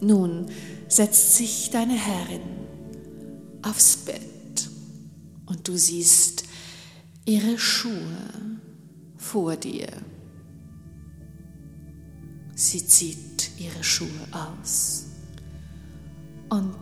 Nun setzt sich deine Herrin aufs Bett und du siehst ihre Schuhe vor dir. Sie zieht ihre Schuhe aus und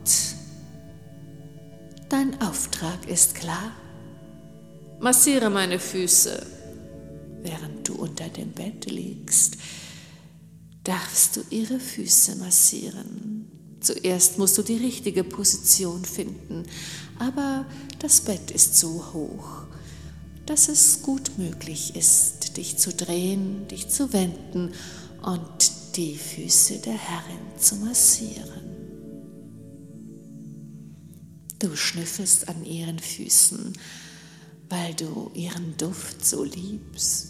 dein Auftrag ist klar. Massiere meine Füße. Während du unter dem Bett liegst, darfst du ihre Füße massieren. Zuerst musst du die richtige Position finden, aber das Bett ist so hoch, dass es gut möglich ist, dich zu drehen, dich zu wenden und die Füße der Herrin zu massieren. Du schnüffelst an ihren Füßen, weil du ihren Duft so liebst.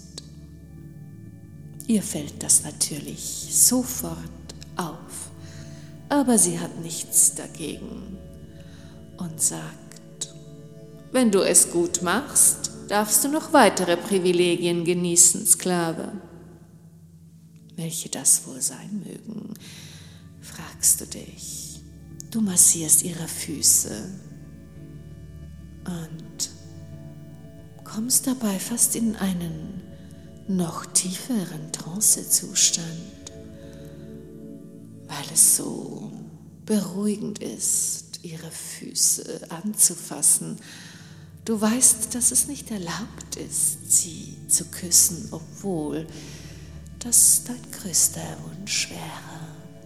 Ihr fällt das natürlich sofort auf, aber sie hat nichts dagegen und sagt: Wenn du es gut machst, darfst du noch weitere Privilegien genießen, Sklave. Welche das wohl sein mögen, fragst du dich. Du massierst ihre Füße und kommst dabei fast in einen noch tieferen Trancezustand, weil es so beruhigend ist, ihre Füße anzufassen. Du weißt, dass es nicht erlaubt ist, sie zu küssen, obwohl das dein größter Wunsch wäre.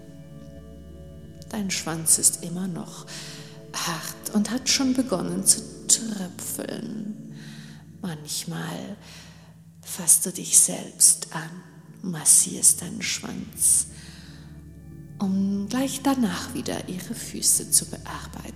Dein Schwanz ist immer noch hart und hat schon begonnen zu tröpfeln. Manchmal fasst du dich selbst an, massierst deinen Schwanz, um gleich danach wieder ihre Füße zu bearbeiten.